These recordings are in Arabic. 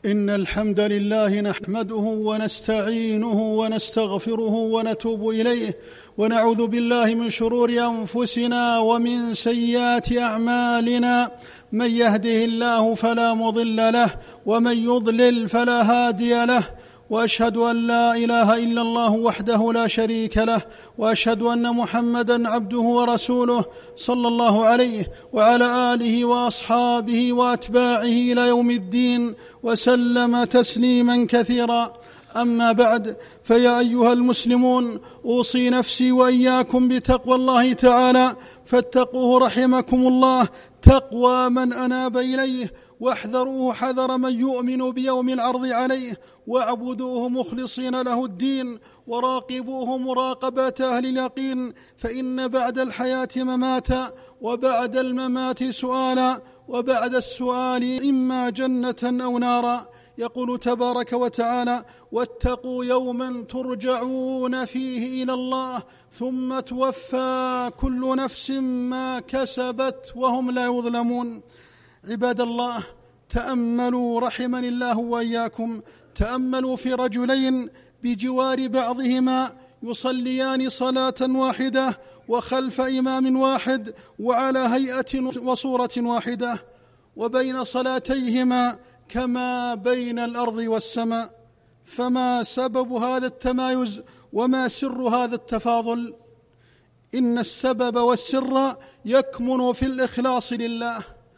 إن الحمد لله نحمده ونستعينه ونستغفره ونتوب إليه، ونعوذ بالله من شرور أنفسنا ومن سيئات أعمالنا. من يهده الله فلا مضل له، ومن يضلل فلا هادي له، وأشهد أن لا إله إلا الله وحده لا شريك له، وأشهد أن محمدًا عبده ورسوله صلى الله عليه وعلى آله وأصحابه وأتباعه إلى يوم الدين، وسلم تسليمًا كثيرًا. أما بعد، فيا أيها المسلمون، أوصي نفسي وإياكم بتقوى الله تعالى، فاتقوه رحمكم الله تقوى من أناب إليه، واحذروه حذر من يؤمن بيوم العرض عليه، واعبدوه مخلصين له الدين، وراقبوه مراقبة أهل اليقين، فإن بعد الحياة مماتا، وبعد الممات سؤالا، وبعد السؤال إما جنة أو نارا. يقول تبارك وتعالى: واتقوا يوما ترجعون فيه إلى الله ثم توفى كل نفس ما كسبت وهم لا يظلمون. عباد الله، تأملوا رحمني الله وإياكم، تأملوا في رجلين بجوار بعضهما يصليان صلاة واحدة وخلف إمام واحد وعلى هيئة وصورة واحدة، وبين صلاتيهما كما بين الأرض والسماء. فما سبب هذا التمايز وما سر هذا التفاضل؟ إن السبب والسر يكمن في الإخلاص لله.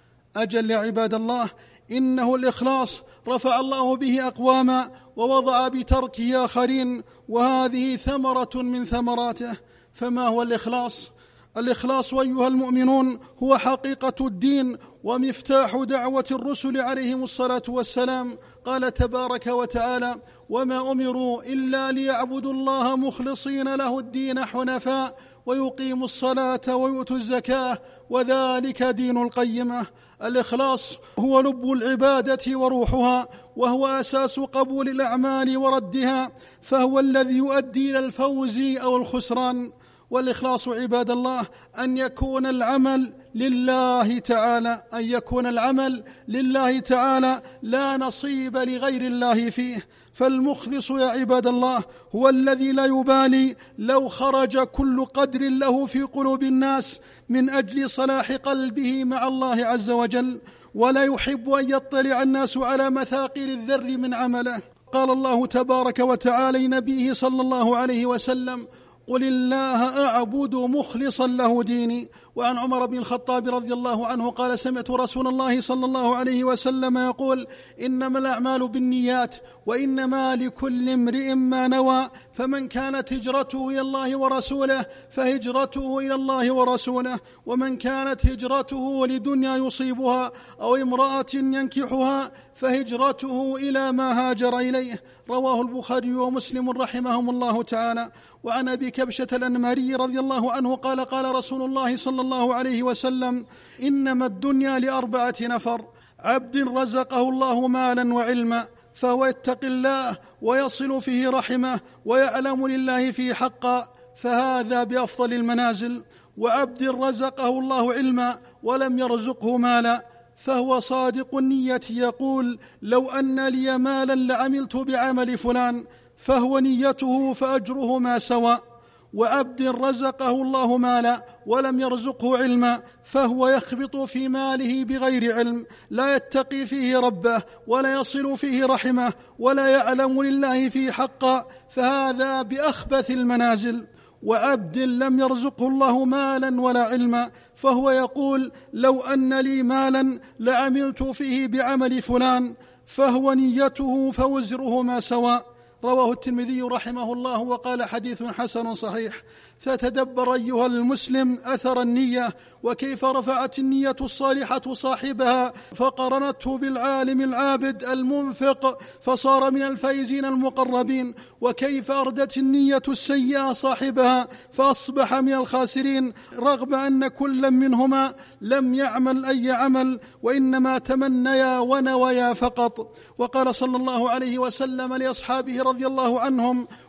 أجل يا عباد الله، إنه الإخلاص رفع الله به أقواما ووضع بتركه آخرين، وهذه ثمرة من ثمراته. فما هو الإخلاص؟ الإخلاص أيها المؤمنون هو حقيقة الدين ومفتاح دعوة الرسل عليهم الصلاة والسلام. قال تبارك وتعالى: وما أمروا إلا ليعبدوا الله مخلصين له الدين حنفاء ويقيموا الصلاة ويؤتوا الزكاة وذلك دين القيمة. الإخلاص هو لب العبادة وروحها، وهو أساس قبول الأعمال وردها، فهو الذي يؤدي إلى الفوز أو الخسران. والإخلاص عباد الله أن يكون العمل لله تعالى، أن يكون العمل لله تعالى لا نصيب لغير الله فيه. فالمخلص يا عباد الله هو الذي لا يبالي لو خرج كل قدر له في قلوب الناس من أجل صلاح قلبه مع الله عز وجل، ولا يحب أن يطلع الناس على مثاقل الذر من عمله. قال الله تبارك وتعالى لنبيه صلى الله عليه وسلم: قل الله أعبد مخلصا له ديني. وعن عمر بن الخطاب رضي الله عنه قال: سمعت رسول الله صلى الله عليه وسلم يقول: إنما الأعمال بالنيات وإنما لكل امرئ ما نوى، فمن كانت هجرته إلى الله ورسوله فهجرته إلى الله ورسوله، ومن كانت هجرته لدنيا يصيبها أو امرأة ينكحها فهجرته إلى ما هاجر إليه. رواه البخاري ومسلم رحمهم الله تعالى. وعن أبي كبشة الأنماري رضي الله عنه قال: قال رسول الله صلى الله عليه وسلم: إنما الدنيا لأربعة نفر: عبد رزقه الله مالا وعلما فهو يتقي الله ويصل فيه رحمه ويعلم لله فيه حقا فهذا بأفضل المنازل، وعبد رزقه الله علما ولم يرزقه مالا فهو صادق النية يقول: لو أن لي مالا لعملت بعمل فلان، فهو نيته فأجره ما سوى. وعبد رزقه الله مالا ولم يرزقه علما فهو يخبط في ماله بغير علم، لا يتقي فيه ربه ولا يصل فيه رحمه ولا يعلم لله فيه حقا فهذا بأخبث المنازل. وعبد لم يرزقه الله مالا ولا علما فهو يقول: لو أن لي مالا لعملت فيه بعمل فلان، فهو نيته فوزره ما سوى. رواه الترمذي رحمه الله وقال: حديث حسن صحيح. فتدبر أيها المسلم أثر النية، وكيف رفعت النية الصالحة صاحبها فقرنته بالعالم العابد المنفق فصار من الفائزين المقربين، وكيف أردت النية السيئة صاحبها فأصبح من الخاسرين، رغم أن كل منهما لم يعمل أي عمل وإنما تمنيا ونويا فقط. وقال صلى الله عليه وسلم لأصحابه رضي الله عنهم: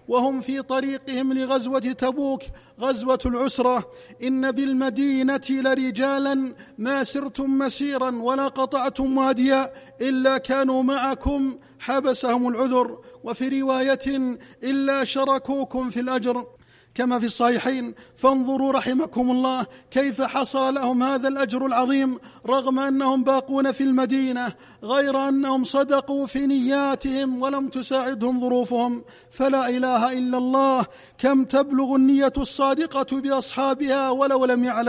وهم في طريقهم لغزوة تبوك غزوة العسرة: إن بالمدينة لرجالا ما سرتم مسيرا ولا قطعتم واديا إلا كانوا معكم حبسهم العذر، وفي رواية إلا شركوكم في الأجر، كما في الصحيحين. فانظروا رحمكم الله كيف حصل لهم هذا الأجر العظيم رغم أنهم باقون في المدينة، غير أنهم صدقوا في نياتهم ولم تساعدهم ظروفهم. فلا إله إلا الله، كم تبلغ النية الصادقة بأصحابها ولو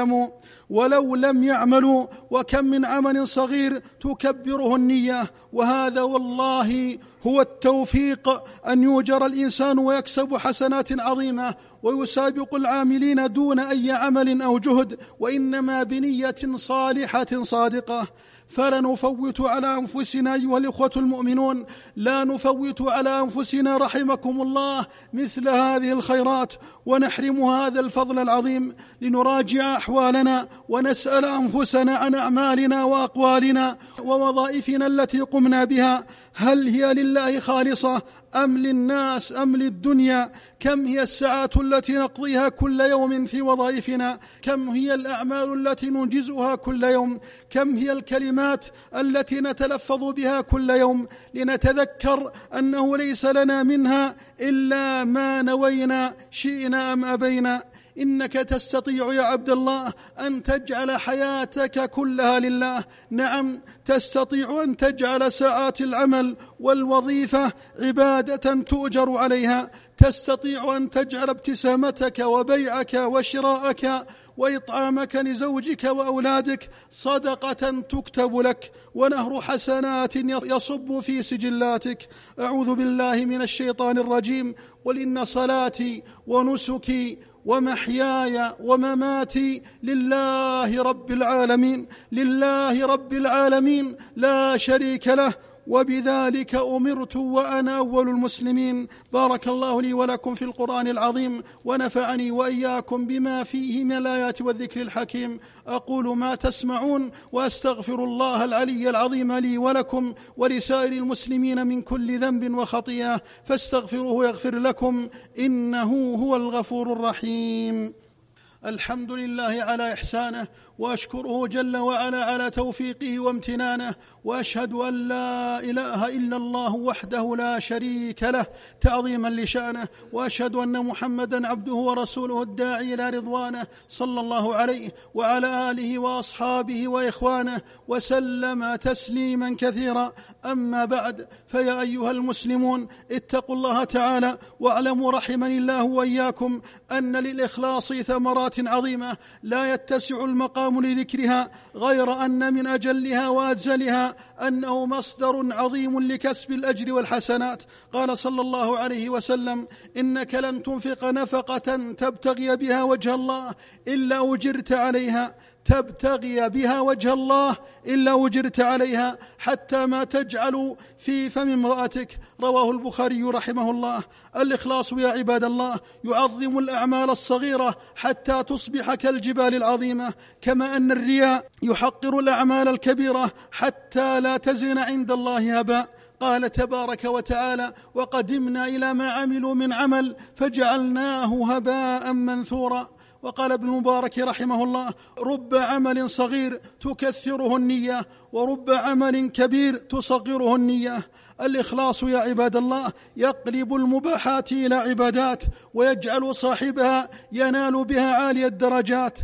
لم يعملوا، وكم من عمل صغير تكبره النية. وهذا والله هو التوفيق، أن يؤجر الإنسان ويكسب حسنات عظيمة ويسابق العاملين دون أي عمل أو جهد، وإنما بنية صالحة صادقة. فلا نفوت على أنفسنا أيها الإخوة المؤمنون، لا نفوت على أنفسنا رحمكم الله مثل هذه الخيرات ونحرم هذا الفضل العظيم. لنراجع أحوالنا ونسأل أنفسنا عن أعمالنا وأقوالنا ووظائفنا التي قمنا بها، هل هي لله خالصة أم للناس أم للدنيا؟ كم هي الساعات التي نقضيها كل يوم في وظائفنا؟ كم هي الأعمال التي ننجزها كل يوم؟ كم هي الكلمات التي نتلفظ بها كل يوم؟ لنتذكر أنه ليس لنا منها إلا ما نوينا، شئنا أم أبينا. إنك تستطيع يا عبد الله أن تجعل حياتك كلها لله. نعم، تستطيع أن تجعل ساعات العمل والوظيفة عبادة تؤجر عليها، تستطيع أن تجعل ابتسامتك وبيعك وشراءك وإطعامك لزوجك وأولادك صدقة تكتب لك ونهر حسنات يصب في سجلاتك. أعوذ بالله من الشيطان الرجيم. قل إن صلاتي ونسكي ومحياي ومماتي لله رب العالمين لا شريك له، وبذلك أمرت وأنا أول المسلمين. بارك الله لي ولكم في القرآن العظيم، ونفعني وإياكم بما فيه من الآيات والذكر الحكيم. أقول ما تسمعون، وأستغفر الله العلي العظيم لي ولكم ولسائر المسلمين من كل ذنب وخطيئة، فاستغفروه يغفر لكم، إنه هو الغفور الرحيم. الحمد لله على إحسانه، وأشكره جل وعلا على توفيقه وامتنانه، وأشهد أن لا إله إلا الله وحده لا شريك له تعظيما لشأنه، وأشهد أن محمدا عبده ورسوله الداعي إلى رضوانه، صلى الله عليه وعلى آله وأصحابه وإخوانه وسلم تسليما كثيرا. أما بعد، فيا أيها المسلمون اتقوا الله تعالى، واعلموا رحمني الله وإياكم أن للإخلاص ثمرات عظيمة لا يتسع المقام لذكرها، غير أن من أجلها وأجزلها أنه مصدر عظيم لكسب الأجر والحسنات. قال صلى الله عليه وسلم: إنك لن تنفق نفقة تبتغي بها وجه الله إلا أجرت عليها، تبتغي بها وجه الله إلا أجرت عليها، حتى ما تجعل في فم امرأتك. رواه البخاري رحمه الله. الإخلاص يا عباد الله يعظم الأعمال الصغيرة حتى تصبح كالجبال العظيمة، كما أن الرياء يحقر الأعمال الكبيرة حتى لا تزن عند الله هباء. قال تبارك وتعالى: وقدمنا إلى ما عملوا من عمل فجعلناه هباء منثورا. وقال ابن المبارك رحمه الله: رب عمل صغير تكثره النية، ورب عمل كبير تصغره النية. الإخلاص يا عباد الله يقلب المباحات إلى عبادات، ويجعل صاحبها ينال بها عالي الدرجات.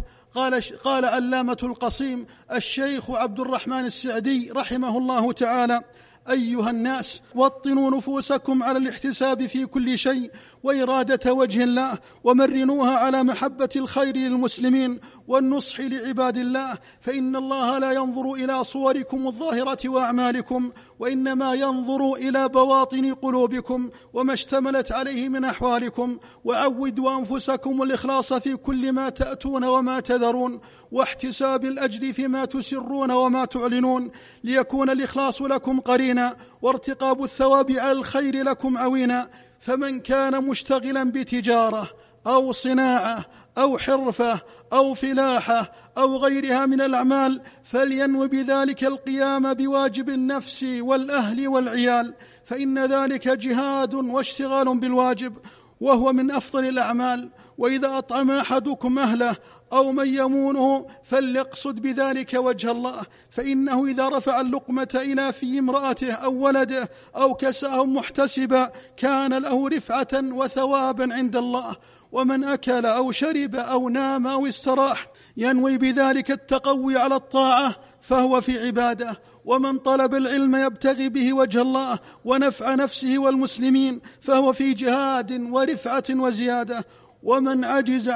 قال علامة القصيم الشيخ عبد الرحمن السعدي رحمه الله تعالى: أيها الناس، وطنوا نفوسكم على الاحتساب في كل شيء وإرادة وجه الله، ومرنوها على محبة الخير للمسلمين والنصح لعباد الله، فإن الله لا ينظر إلى صوركم الظاهرة وأعمالكم، وإنما ينظر إلى بواطن قلوبكم وما اشتملت عليه من أحوالكم. وعودوا أنفسكم الإخلاص في كل ما تأتون وما تذرون، واحتساب الأجر فيما تسرون وما تعلنون، ليكون الإخلاص لكم قرينا، وارتقاب الثواب على الخير لكم عوينا. فمن كان مشتغلا بتجارة أو صناعة أو حرفة أو فلاحة أو غيرها من الأعمال فلينوي بذلك القيام بواجب النفس والأهل والعيال، فإن ذلك جهاد واشتغال بالواجب. وهو من أفضل الأعمال. وإذا أطعم أحدكم أهله أو من يمونه فليقصد بذلك وجه الله، فإنه إذا رفع اللقمة إلى في امرأته أو ولده أو كساهم محتسبا كان له رفعة وثوابا عند الله. ومن أكل أو شرب أو نام أو استراح ينوي بذلك التقوي على الطاعة فهو في عبادة. ومن طلب العلم يبتغي به وجه الله ونفع نفسه والمسلمين فهو في جهاد ورفعة وزيادة. ومن عجز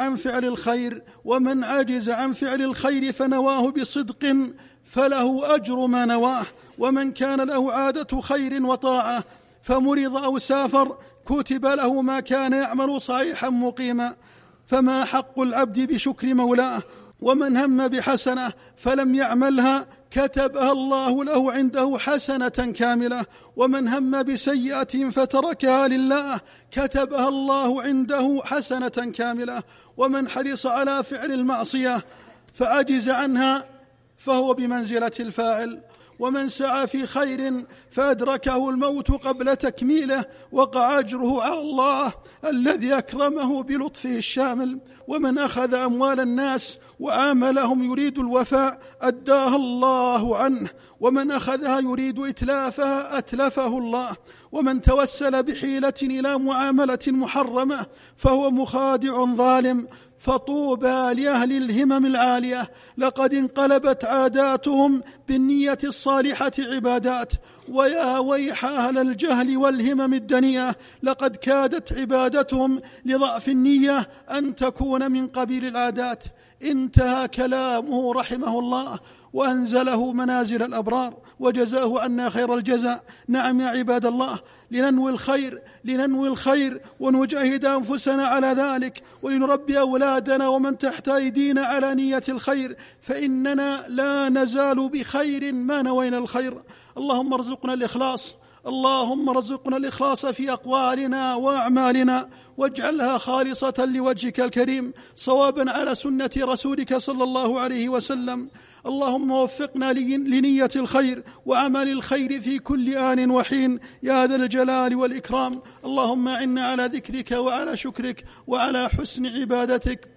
عن فعل الخير فنواه بصدق فله أجر ما نواه. ومن كان له عادة خير وطاعة فمرض أو سافر كتب له ما كان يعمل صحيحا مقيما. فما حق العبد بشكر مولاه؟ ومن هم بحسنة فلم يعملها كتبها الله له عنده حسنة كاملة. ومن هم بسيئة فتركها لله كتبها الله عنده حسنة كاملة. ومن حرص على فعل المعصية فعجز عنها فهو بمنزلة الفاعل. ومن سعى في خير فأدركه الموت قبل تكميله وقع أجره على الله الذي أكرمه بلطفه الشامل. ومن أخذ أموال الناس وعاملهم يريد الوفاء أداها الله عنه، ومن أخذها يريد إتلافها أتلفه الله. ومن توسل بحيلة إلى معاملة محرمة فهو مخادع ظالم. فطوبى لأهل الهمم العالية لقد انقلبت عاداتهم بالنية الصالحة عبادات. ويا ويح أهل الجهل والهمم الدنيئة لقد كادت عبادتهم لضعف النية أن تكون من قبيل العادات. انتهى كلامه رحمه الله وأنزله منازل الأبرار وجزاه عنا خير الجزاء. نعم يا عباد الله، لننوي الخير ونجاهد أنفسنا على ذلك، ولنربي أولادنا ومن تحت أيدينا على نية الخير، فإننا لا نزال بخير ما نوينا الخير. اللهم ارزقنا الإخلاص في أقوالنا وأعمالنا، واجعلها خالصة لوجهك الكريم صوابا على سنة رسولك صلى الله عليه وسلم. اللهم وفقنا لنية الخير وعمل الخير في كل آن وحين يا ذا الجلال والإكرام. اللهم أعنا على ذكرك وعلى شكرك وعلى حسن عبادتك.